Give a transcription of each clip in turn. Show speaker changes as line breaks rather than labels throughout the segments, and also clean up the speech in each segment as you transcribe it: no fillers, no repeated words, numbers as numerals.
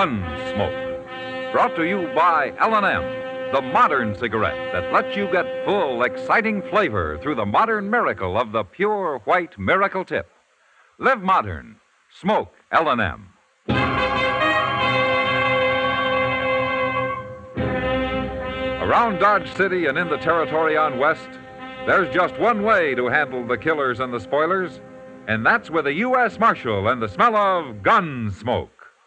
Gunsmoke. Brought to you by L&M, the modern cigarette that lets you get full, exciting flavor through the modern miracle of the pure white Miracle Tip. Live modern. Smoke L&M. Around Dodge City and in the territory on West, there's just one way to handle the killers and the spoilers, and that's with a U.S. Marshal and the smell of Gunsmoke.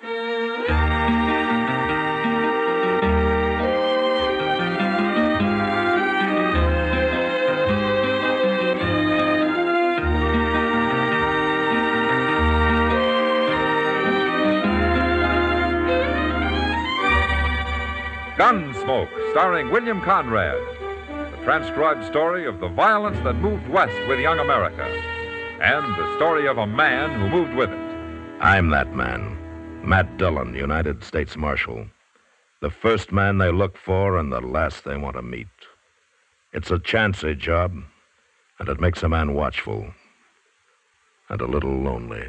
Gunsmoke, starring William Conrad. The transcribed story of the violence that moved west with young America. And the story of a man who moved with it.
I'm that man. Matt Dillon, United States Marshal. The first man they look for and the last they want to meet. It's a chancy job, and it makes a man watchful. And a little lonely.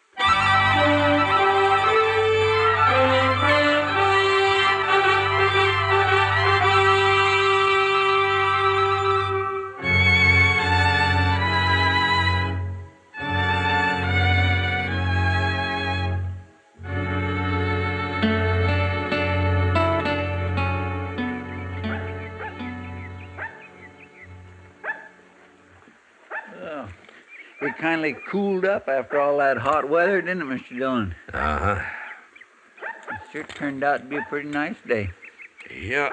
It kindly cooled up after all that hot weather, didn't it, Mr. Dillon?
Uh-huh.
It sure turned out to be a pretty nice day.
Yeah.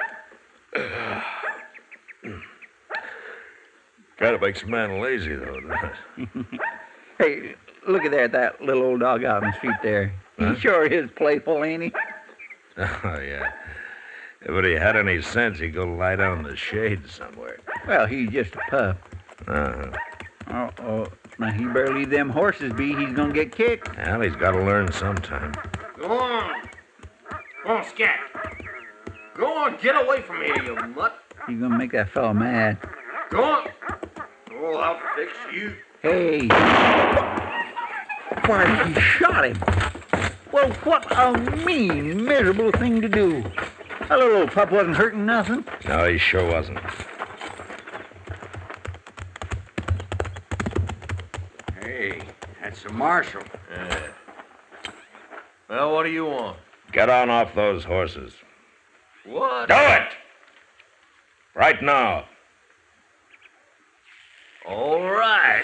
Kind of makes a man lazy, though, doesn't it?
Hey, look at that little old dog out in the street there.
Huh?
He sure is playful, ain't he?
Oh, yeah. If he had any sense, he'd go lie down in the shade somewhere.
Well, he's just a pup.
Uh-huh.
Uh-oh. Now, he better leave them horses be. He's gonna get kicked.
Well, he's got to learn sometime.
Go on. Go on, Scat. Go on, get away from here, you mutt.
He's gonna make that fellow mad.
Go on. Oh, I'll fix you.
Hey. Why, he shot him. Well, what a mean, miserable thing to do. That little old pup wasn't hurting nothing.
No, he sure wasn't.
Hey, that's the marshal. Yeah. Well, what do you want?
Get on off those horses.
What?
Do it! Right now.
All right.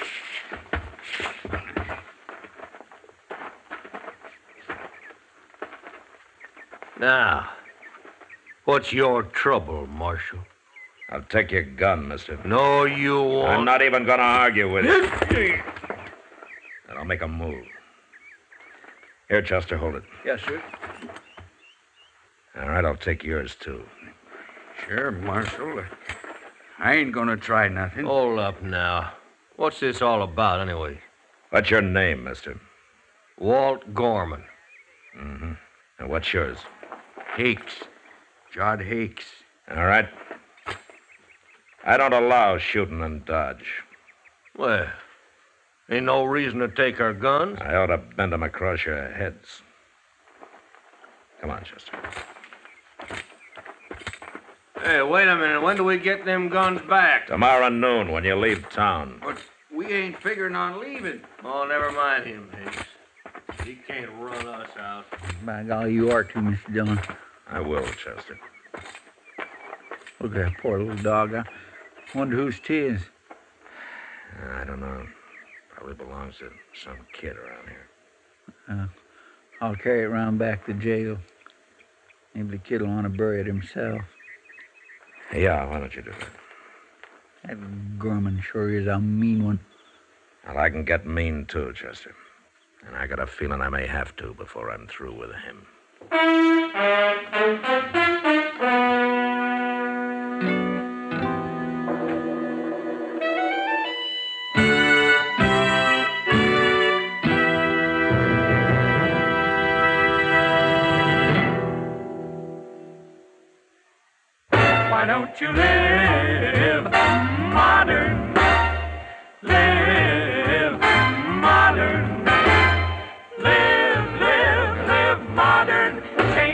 Now, what's your trouble, Marshal?
I'll take your gun, mister.
No, you won't.
I'm not even going to argue with you. And I'll make a move. Here, Chester, hold it.
Yes, sir.
All right, I'll take yours, too.
Sure, Marshal. I ain't gonna try nothing.
Hold up now. What's this all about, anyway?
What's your name, mister?
Walt Gorman.
Mm-hmm. And what's yours?
Hakes. Jod Hakes.
All right. I don't allow shooting in Dodge.
Well, ain't no reason to take our guns.
I ought to bend them across your heads. Come on, Chester.
Hey, wait a minute. When do we get them guns back?
Tomorrow noon when you leave town.
But we ain't figuring on leaving.
Oh, never mind him, Hicks. He can't run us out.
By golly, you are too, Mr. Dillon.
I will, Chester.
Look at that poor little dog. I wonder whose 'tis.
I don't know. Probably belongs to some kid around here.
I'll carry it round back to jail. Maybe the kid'll want to bury it himself.
Yeah, why don't you do that?
That Gorman sure is a mean one.
Well, I can get mean, too, Chester. And I got a feeling I may have to before I'm through with him.
Why don't you live modern? Live modern. Live modern.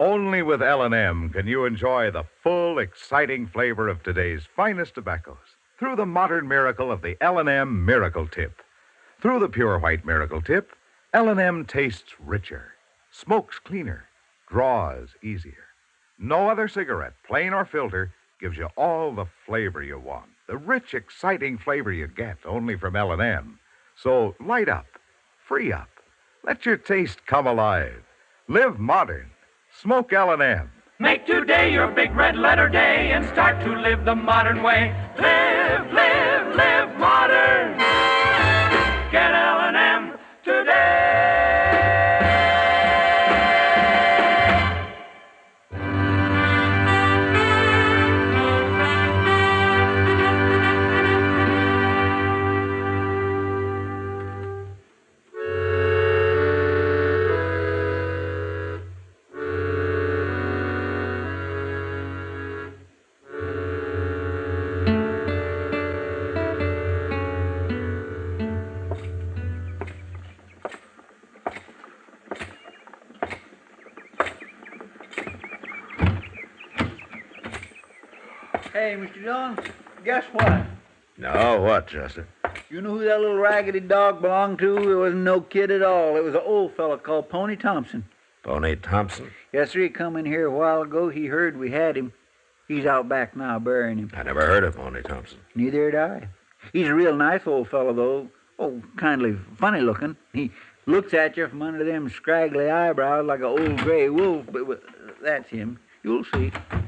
Only with L&M can you enjoy the full, exciting flavor of today's finest tobaccos through the modern miracle of the L&M Miracle Tip. Through the pure white Miracle Tip, L&M tastes richer, smokes cleaner, draws easier. No other cigarette, plain or filter, gives you all the flavor you want. The rich, exciting flavor you get only from L&M. So light up, free up, let your taste come alive. Live modern. Smoke L&M.
Make today your big red letter day and start to live the modern way. Live, live, live modern. Get L&M today.
Hey, Mr. Dillon, guess what?
No, what, Chester?
You know who that little raggedy dog belonged to? It wasn't no kid at all. It was an old fella called Pony Thompson.
Pony Thompson?
Yes, sir. He come in here a while ago. He heard we had him. He's out back now burying him.
I never heard of Pony Thompson.
Neither had I. He's a real nice old fellow, though. Oh, kindly funny looking. He looks at you from under them scraggly eyebrows like an old gray wolf, but that's him. You'll see.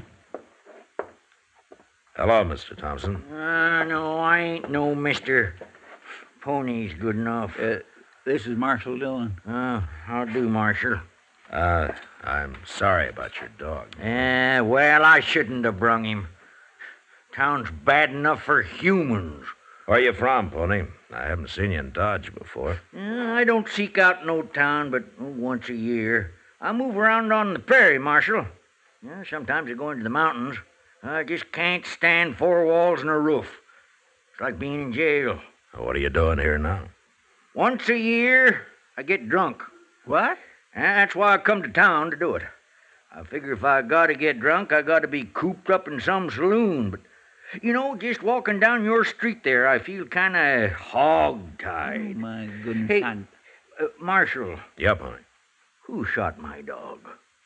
Hello, Mr. Thompson.
No, I ain't no Mr. Pony's good enough.
This is Marshal Dillon.
How do, Marshal?
I'm sorry about your dog.
Well, I shouldn't have brung him. Town's bad enough for humans.
Where you from, Pony? I haven't seen you in Dodge before.
I don't seek out no town but once a year. I move around on the prairie, Marshal. Sometimes I go into the mountains. I just can't stand four walls and a roof. It's like being in jail.
What are you doing here now?
Once a year, I get drunk.
What?
That's why I come to town to do it. I figure if I gotta get drunk, I gotta be cooped up in some saloon. But, just walking down your street there, I feel kind of hog-tied.
Oh, my goodness.
Hey, Marshal.
Yeah, Pony.
Who shot my dog?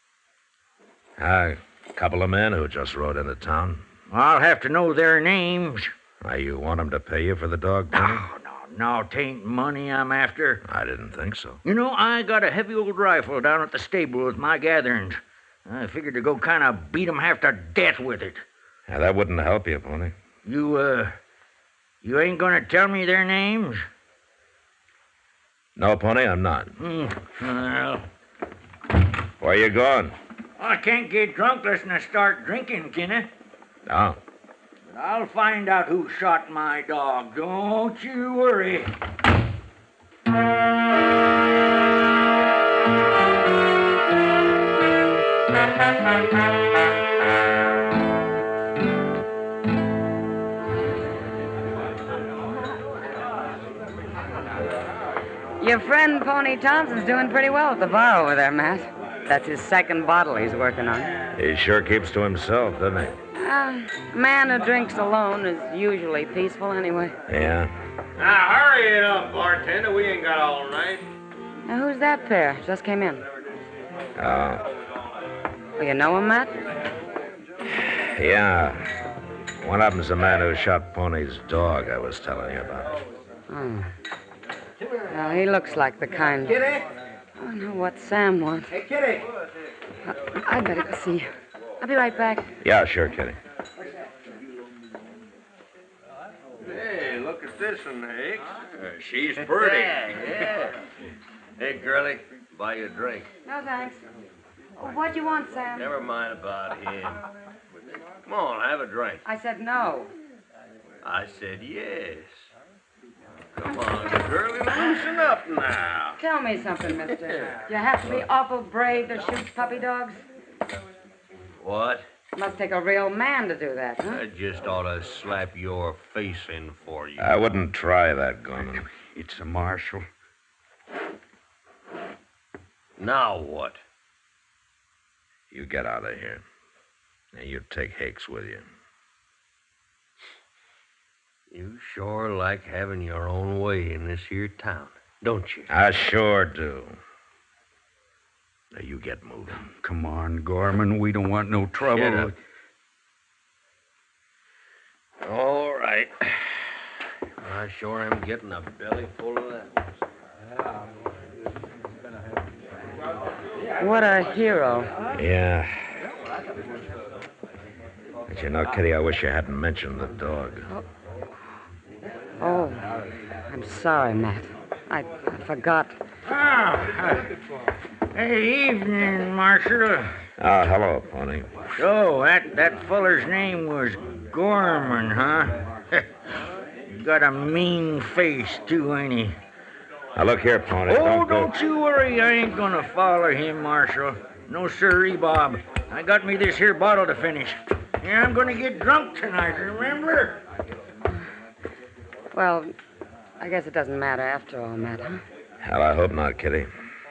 A couple of men who just rode into town.
I'll have to know their names.
You want them to pay you for the dog, Pony?
No, 'tain't money I'm after.
I didn't think so.
I got a heavy old rifle down at the stable with my gatherings. I figured to go kind of beat 'em half to death with it.
Yeah, that wouldn't help you, Pony.
You ain't gonna tell me their names?
No, Pony, I'm not.
Well,
Where you going?
I can't get drunk unless I start drinking, can I?
No.
But I'll find out who shot my dog. Don't you worry.
Your friend Pony Thompson's doing pretty well at the bar over there, Matt. That's his second bottle he's working on.
He sure keeps to himself, doesn't he?
A man who drinks alone is usually peaceful anyway.
Yeah.
Now, hurry it up, bartender. We ain't got all night.
Now, who's that pair? Just came in.
Oh.
Well, you know him, Matt?
Yeah. One of them's the man who shot Pony's dog I was telling you about.
Oh. Well, he looks like the kind...
Kitty?
Oh, no, what Sam wants.
Hey, Kitty.
I'd better go see you. I'll be right back.
Yeah, sure, Kitty.
Hey, look at this one, Hicks. She's pretty.
Yeah.
Hey, girlie, buy you a drink.
No, thanks. What'd you want, Sam?
Never mind about him. Come on, have a drink.
I said no.
I said yes. Come on, girlie, loosen up now.
Tell me something, mister. Do you have to be awful brave to shoot puppy dogs?
What?
Must take a real man to do that, huh?
I just ought to slap your face in for you.
I wouldn't try that, Gorman.
It's a marshal.
Now what?
You get out of here. And you take Hicks with you.
You sure like having your own way in this here town, don't you?
I sure do. Now, you get moving.
Come on, Gorman. We don't want no trouble.
Shut up. All right. I sure am getting a belly full of that.
What a hero.
Yeah. But you know, Kitty, I wish you hadn't mentioned the dog.
Oh, I'm sorry, Matt. I forgot.
Hey, evening, Marshal.
Oh, hello, Pony.
So, that feller's name was Gorman, huh? Got a mean face, too, ain't he?
Now, look here, Pony.
Oh,
go.
don't you worry. I ain't gonna follow him, Marshal. No sirree, Bob. I got me this here bottle to finish. Yeah, I'm gonna get drunk tonight, remember?
Well, I guess it doesn't matter after all, Matt, huh?
Hell, I hope not, Kitty.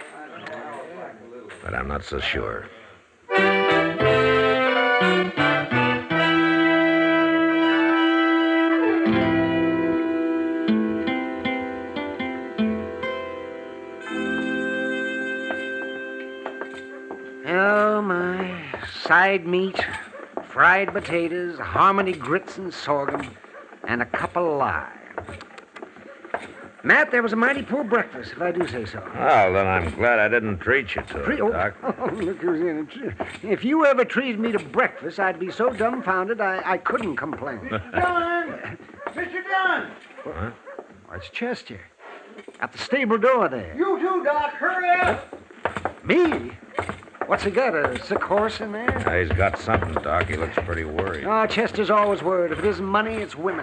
But I'm not so sure.
Oh, my. Side meat, fried potatoes, Harmony grits and sorghum, and a cup of lye. Matt, there was a mighty poor breakfast, if I do say so.
Well, then I'm glad I didn't treat you to it, Doc.
Oh, look who's in it. If you ever treated me to breakfast, I'd be so dumbfounded I couldn't complain.
Dillon! Mr. Dillon!
Huh?
It's Chester. At the stable door there.
You too, Doc. Hurry up!
Me? What's he got, a sick horse in there?
He's got something, Doc. He looks pretty worried.
Oh, Chester's always worried. If it isn't money, it's women.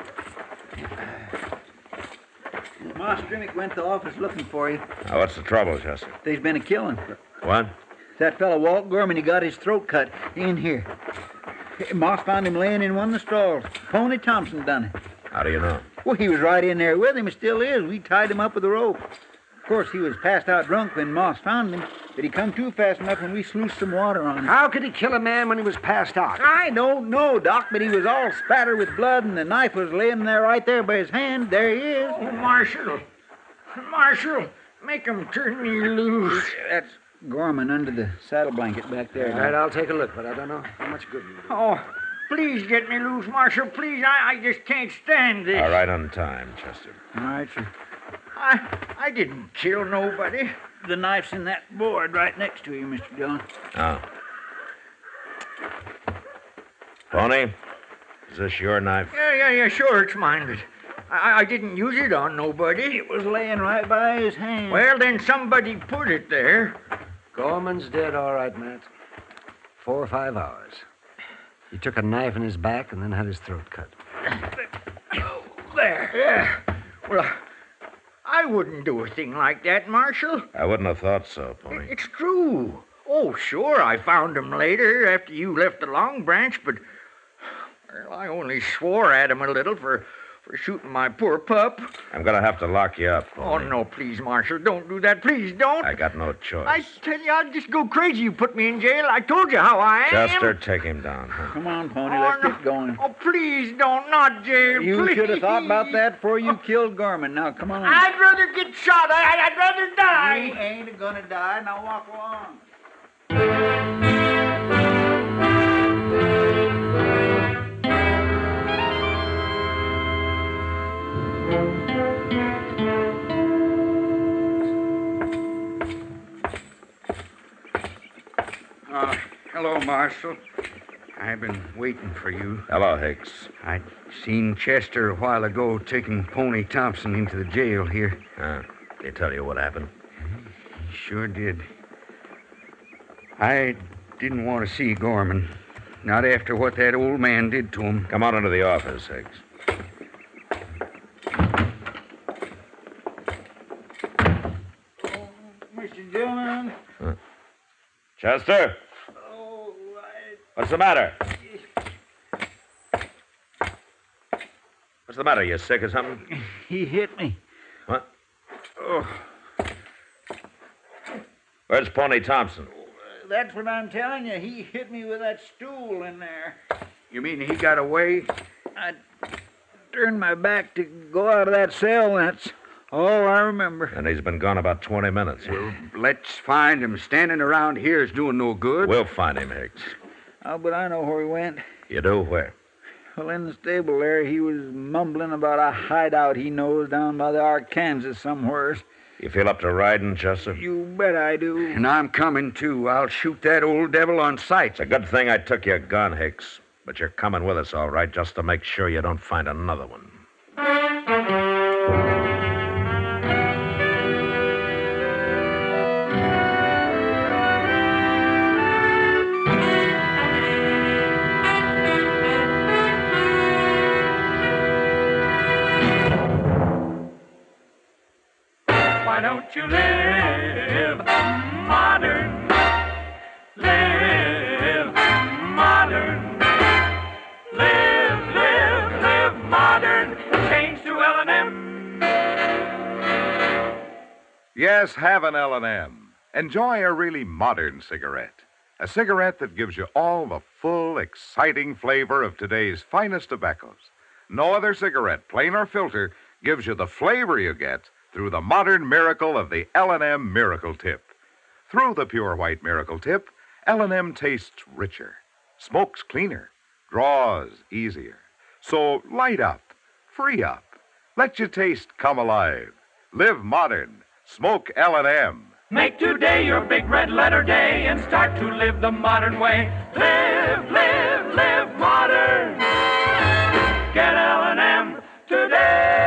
Ma Strimmick went to the office looking for you.
Now, what's the trouble, Chester?
There's been a killing.
What?
That fellow Walt Gorman, he got his throat cut in here. Moss found him laying in one of the stalls. Pony Thompson done it.
How do you know?
Well, he was right in there with him. He still is. We tied him up with a rope. Of course, he was passed out drunk when Moss found him, but he come to fast enough when we sluiced some water on him.
How could he kill a man when he was passed out?
I don't know, Doc, but he was all spattered with blood, and the knife was laying there right there by his hand. There he is.
Oh, Marshal, make him turn me loose.
That's Gorman under the saddle blanket back there.
All right, I'll take a look, but I don't know how much good you do.
Oh, please get me loose, Marshal. Please, I just can't stand this.
All right, on time, Chester.
All right, sir.
I didn't kill nobody.
The knife's in that board right next to you, Mr. Dillon.
Oh. Pony, is this your knife?
Yeah, sure, it's mine, but I didn't use it on nobody.
It was laying right by his hand.
Well, then somebody put it there.
Gorman's dead, all right, Matt. 4 or 5 hours. He took a knife in his back and then had his throat cut.
There, yeah. Well, I wouldn't do a thing like that, Marshal.
I wouldn't have thought so, Pony.
It's true. Oh, sure, I found him later after you left the Long Branch, but well, I only swore at him a little for shooting my poor pup.
I'm going to have to lock you up,
Oh,
Pony.
no, please, Marshal, don't do that. Please, don't.
I got no choice.
I tell you, I'll just go crazy. You put me in jail. I told you how I am.
Chester, take him down. Huh?
Come on, Pony,
Oh,
let's
no.
get going.
Oh, please don't. Not jail,
You
please.
should have thought about that before you killed Gorman. Now, come on.
I'd rather get shot. I'd rather
You
die.
ain't gonna die. Now walk along.
Hello, Marshal. I've been waiting for you.
Hello, Hicks.
I'd seen Chester a while ago taking Pony Thompson into the jail here.
Did he tell you what happened?
He sure did. I didn't want to see Gorman. Not after what that old man did to him.
Come on into the office, Hicks.
Mr. Dillon.
Chester?
Oh,
What's the matter? What's the matter? You sick or something?
he hit me.
What? Where's Pony Thompson?
That's what I'm telling you. He hit me with that stool in there.
You mean he got away?
I turned my back to go out of that cell. That's all I remember.
And he's been gone about 20 minutes.
Well, let's find him. Standing around here is doing no good.
We'll find him, Hicks.
Oh, but I know where he went.
You do? Where?
Well, in the stable there, he was mumbling about a hideout he knows down by the Arkansas somewheres.
You feel up to riding, Chester?
You bet I do.
And I'm coming, too. I'll shoot that old devil on sight.
It's a good thing I took your gun, Hicks. But you're coming with us, all right, just to make sure you don't find another one.
Why don't you live modern? Live modern. Live modern. Change to L&M.
Yes, have an L&M. Enjoy a really modern cigarette. A cigarette that gives you all the full, exciting flavor of today's finest tobaccos. No other cigarette, plain or filter, gives you the flavor you get through the modern miracle of the L&M Miracle Tip. Through the pure white Miracle Tip, L&M tastes richer, smokes cleaner, draws easier. So light up, free up, let your taste come alive. Live modern, smoke L&M.
Make today your big red letter day and start to live the modern way. Live modern. Get L&M today.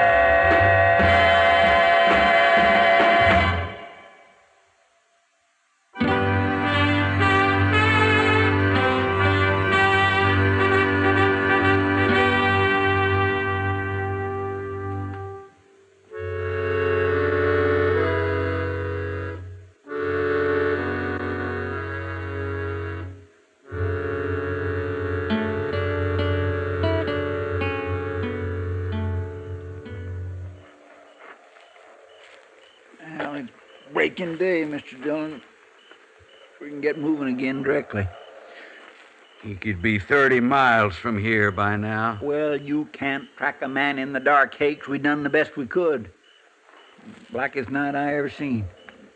Well, it's breaking day, Mr. Dillon. We can get moving again directly.
He could be 30 miles from here by now.
Well, you can't track a man in the dark, Hakes. We done the best we could. Blackest night I ever seen.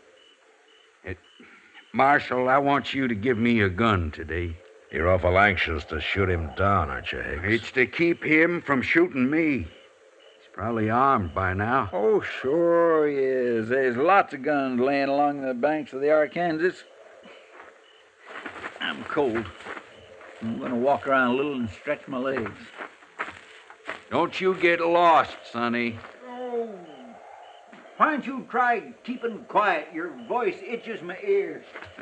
Marshal, I want you to give me a gun today.
You're awful anxious to shoot him down, aren't you, Hicks?
It's to keep him from shooting me. He's probably armed by now.
Oh, sure he is. There's lots of guns laying along the banks of the Arkansas. I'm cold. I'm going to walk around a little and stretch my legs.
Don't you get lost, Sonny.
Oh, why don't you try keeping quiet? Your voice itches my ears.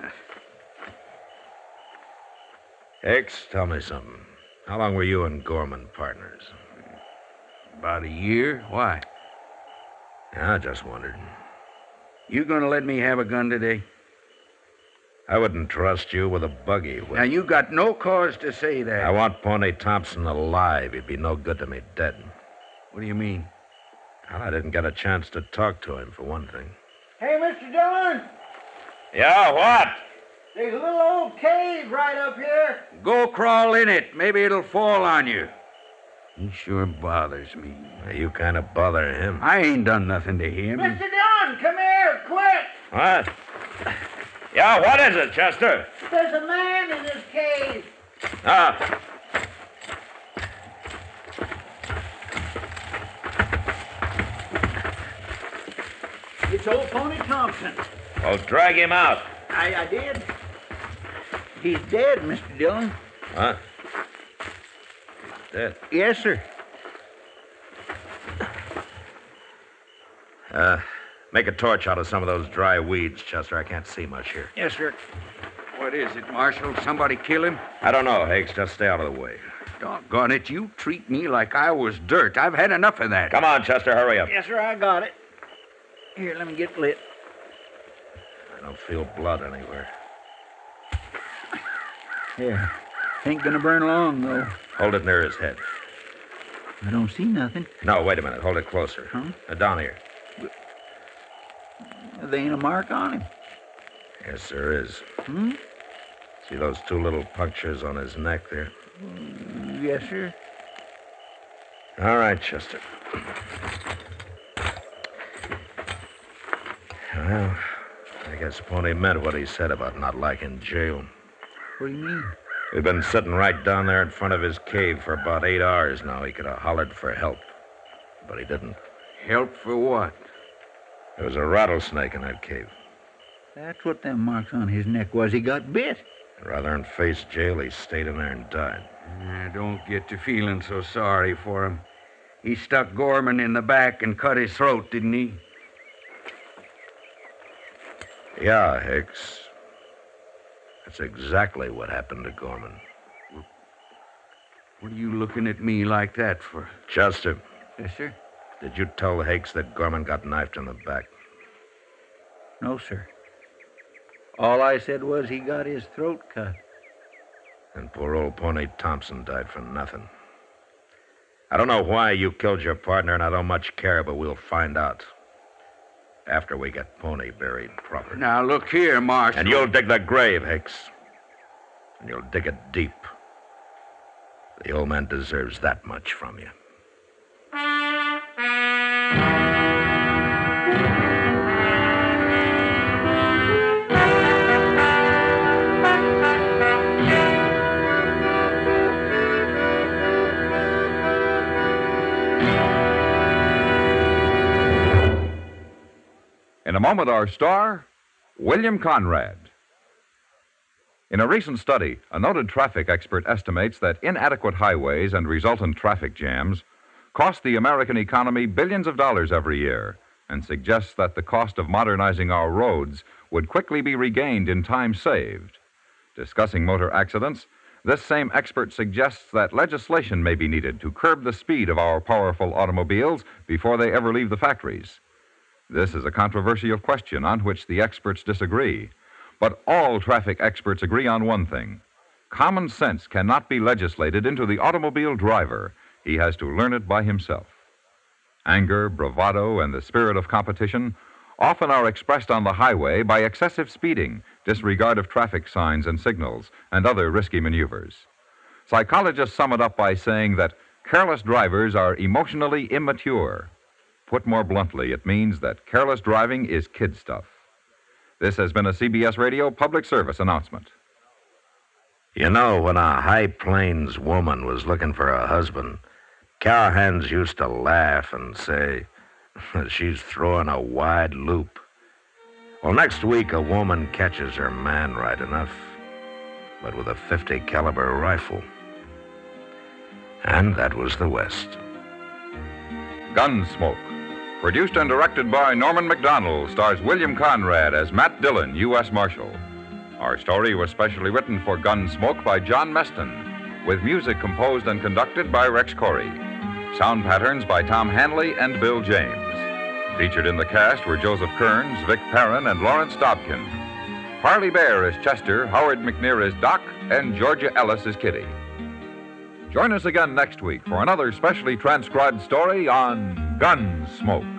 Hicks, tell me something. How long were you and Gorman partners?
About a year. Why?
I just wondered.
You gonna let me have a gun today?
I wouldn't trust you with a buggy.
Now, you got no cause to say that.
I want Pony Thompson alive. He'd be no good to me dead.
What do you mean?
Well, I didn't get a chance to talk to him, for one thing.
Hey, Mr. Dillon,
Yeah, what?
there's a little old cave right up here.
Go crawl in it. Maybe it'll fall on you. He sure bothers me.
You kind of bother him.
I ain't done nothing to him.
Mr. Dillon, come here, quick.
What? Yeah, what is it, Chester?
There's a man in this cave.
Ah.
It's old Pony Thompson.
Well, drag him out.
I did. He's dead, Mr. Dillon.
Huh? Dead.
Yes, sir.
Make a torch out of some of those dry weeds, Chester. I can't see much here.
Yes, sir.
What is it, Marshal? Somebody kill him?
I don't know, Hicks. Just stay out of the way.
Doggone it, you treat me like I was dirt. I've had enough of that.
Come on, Chester, hurry up.
Yes, sir, I got it. Here, let me get lit.
I don't feel blood anywhere.
Here. Ain't gonna burn long, though.
Hold it near his head.
I don't see nothing.
No, wait a minute. Hold it closer.
Huh?
Down here.
There ain't a mark on him.
Yes, there is. See those two little punctures on his neck there?
Yes, sir.
All right, Chester. Well, I guess Pony meant what he said about not liking jail.
What do you mean?
We've been sitting right down there in front of his cave for about 8 hours now. He could have hollered for help, but he didn't.
Help for what?
There was a rattlesnake in that cave.
That's what them marks on his neck was. He got bit.
Rather than face jail, he stayed in there and died.
Don't get to feeling so sorry for him. He stuck Gorman in the back and cut his throat, didn't he?
Yeah, Hicks. That's exactly what happened to Gorman.
What are you looking at me like that for?
Chester,
Yes, sir.
did you tell Hicks that Gorman got knifed in the back?
No, sir. All I said was he got his throat cut.
And poor old Pony Thompson died for nothing. I don't know why you killed your partner, and I don't much care, but we'll find out. After we get Pony buried properly.
Now, look here, Marshal.
And you'll dig the grave, Hicks. And you'll dig it deep. The old man deserves that much from you.
In a moment, our star, William Conrad. In a recent study, a noted traffic expert estimates that inadequate highways and resultant traffic jams cost the American economy billions of dollars every year, and suggests that the cost of modernizing our roads would quickly be regained in time saved. Discussing motor accidents, this same expert suggests that legislation may be needed to curb the speed of our powerful automobiles before they ever leave the factories. This is a controversial question on which the experts disagree. But all traffic experts agree on one thing. Common sense cannot be legislated into the automobile driver. He has to learn it by himself. Anger, bravado, and the spirit of competition often are expressed on the highway by excessive speeding, disregard of traffic signs and signals, and other risky maneuvers. Psychologists sum it up by saying that careless drivers are emotionally immature. Put more bluntly, it means that careless driving is kid stuff. This has been a CBS Radio public service announcement.
You know, when a High Plains woman was looking for a husband, cowhands used to laugh and say, she's throwing a wide loop. Well, next week, a woman catches her man right enough, but with a .50 caliber rifle. And that was the West.
Gunsmoke. Produced and directed by Norman McDonald, stars William Conrad as Matt Dillon, U.S. Marshal. Our story was specially written for Gunsmoke by John Meston, with music composed and conducted by Rex Corey. Sound patterns by Tom Hanley and Bill James. Featured in the cast were Joseph Kearns, Vic Perrin, and Lawrence Dobkin. Parley Bear is Chester, Howard McNear is Doc, and Georgia Ellis is Kitty. Join us again next week for another specially transcribed story on Gunsmoke.